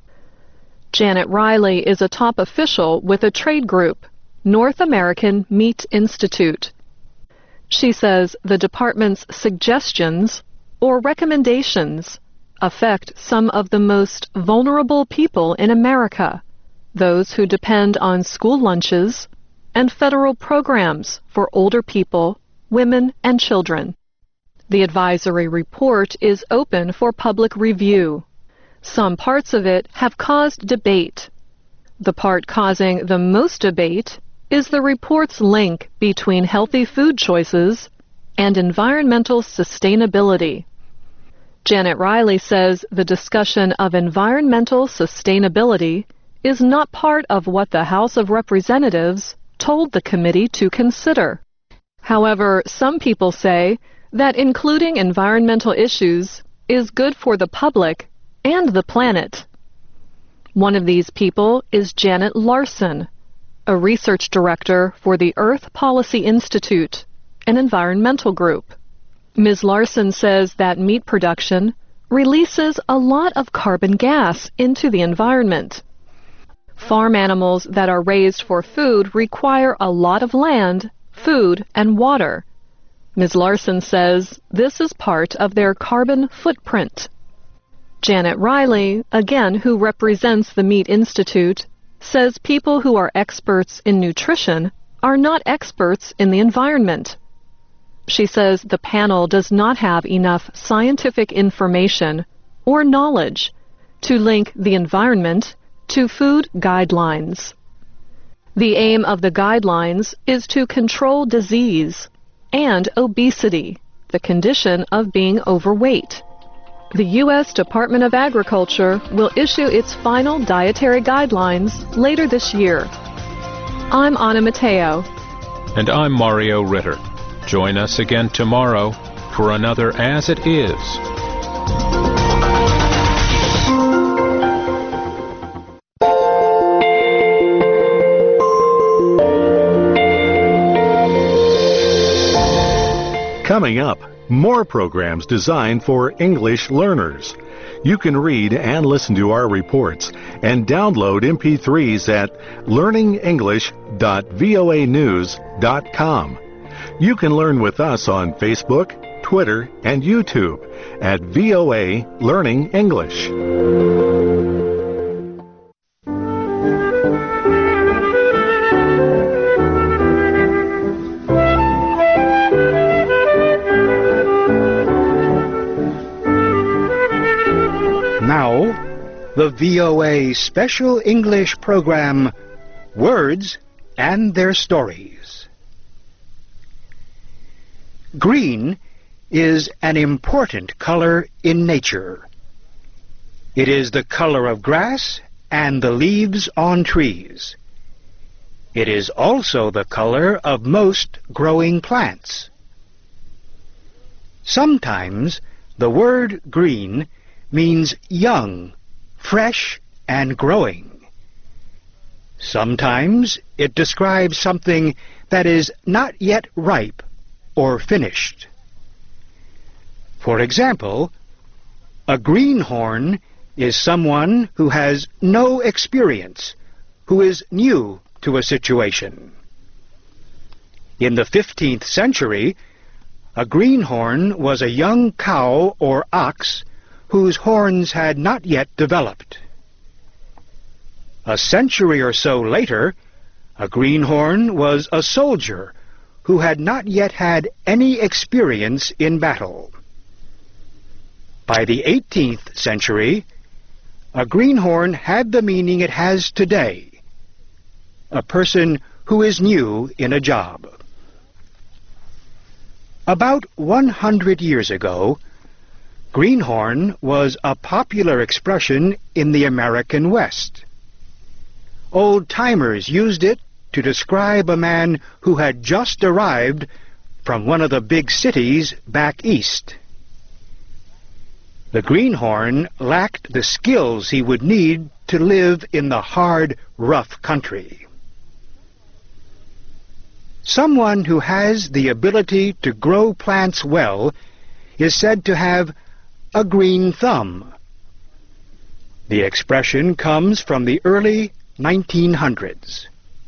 Janet Riley is a top official with a trade group, North American Meat Institute. She says the department's suggestions or recommendations affect some of the most vulnerable people in America, those who depend on school lunches and federal programs for older people, women, and children. The advisory report is open for public review. Some parts of it have caused debate. The part causing the most debate is the report's link between healthy food choices and environmental sustainability. Janet Riley says the discussion of environmental sustainability is not part of what the House of Representatives told the committee to consider. However, some people say that including environmental issues is good for the public and the planet. One of these people is Janet Larson, a research director for the Earth Policy Institute, an environmental group. Ms. Larson says that meat production releases a lot of carbon gas into the environment. Farm animals that are raised for food require a lot of land, food, and water. Ms. Larson says this is part of their carbon footprint. Janet Riley, again who represents the Meat Institute, says people who are experts in nutrition are not experts in the environment. She says the panel does not have enough scientific information or knowledge to link the environment to food guidelines. The aim of the guidelines is to control disease and obesity, the condition of being overweight. The U.S. Department of Agriculture will issue its final dietary guidelines later this year. I'm Anna Mateo. And I'm Mario Ritter. Join us again tomorrow for another As It Is. Coming up, more programs designed for English learners. You can read and listen to our reports and download MP3s at learningenglish.voanews.com. You can learn with us on Facebook, Twitter, and YouTube at VOA Learning English. Now, the VOA Special English program, Words and Their Stories. Green is an important color in nature. It is the color of grass and the leaves on trees. It is also the color of most growing plants. Sometimes the word green means young, fresh, and growing. Sometimes it describes something that is not yet ripe or finished. For example, a greenhorn is someone who has no experience, who is new to a situation. In the 15th century, a greenhorn was a young cow or ox whose horns had not yet developed. A century or so later, a greenhorn was a soldier who had not yet had any experience in battle. By the 18th century, a greenhorn had the meaning it has today, a person who is new in a job. About 100 years ago, greenhorn was a popular expression in the American West. Old-timers used it to describe a man who had just arrived from one of the big cities back east. The greenhorn lacked the skills he would need to live in the hard, rough country. Someone who has the ability to grow plants well is said to have a green thumb. The expression comes from the early 1900s.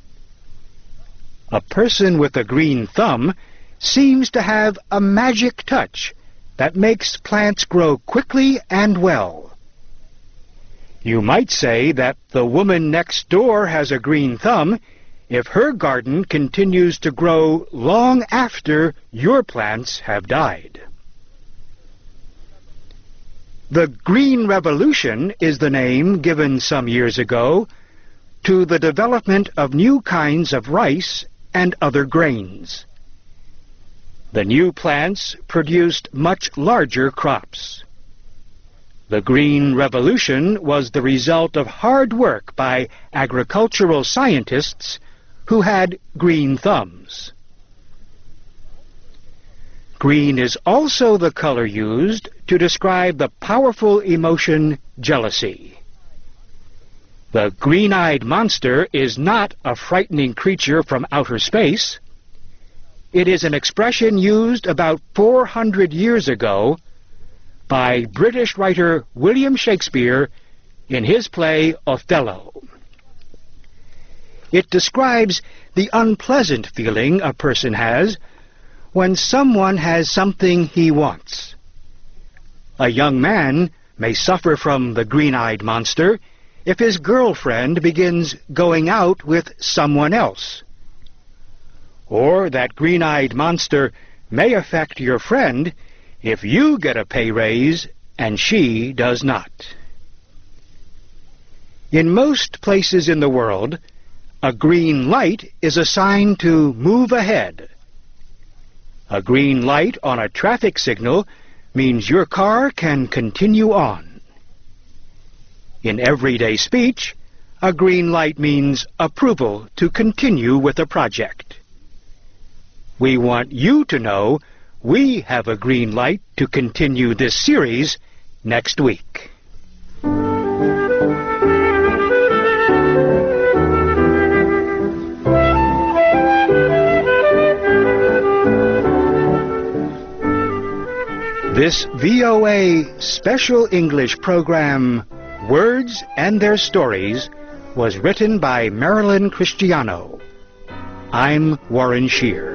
A person with a green thumb seems to have a magic touch that makes plants grow quickly and well. You might say that the woman next door has a green thumb if her garden continues to grow long after your plants have died. The Green Revolution is the name given some years ago to the development of new kinds of rice and other grains. The new plants produced much larger crops. The Green Revolution was the result of hard work by agricultural scientists who had green thumbs. Green is also the color used to describe the powerful emotion jealousy. The green-eyed monster is not a frightening creature from outer space. It is an expression used about 400 years ago by British writer William Shakespeare in his play Othello. It describes the unpleasant feeling a person has when someone has something he wants. A young man may suffer from the green-eyed monster if his girlfriend begins going out with someone else. Or that green-eyed monster may affect your friend if you get a pay raise and she does not. In most places in the world, a green light is a sign to move ahead. A green light on a traffic signal means your car can continue on. In everyday speech, a green light means approval to continue with a project. We want you to know we have a green light to continue this series next week. This VOA Special English program, Words and Their Stories, was written by Marilyn Cristiano. I'm Warren Shear.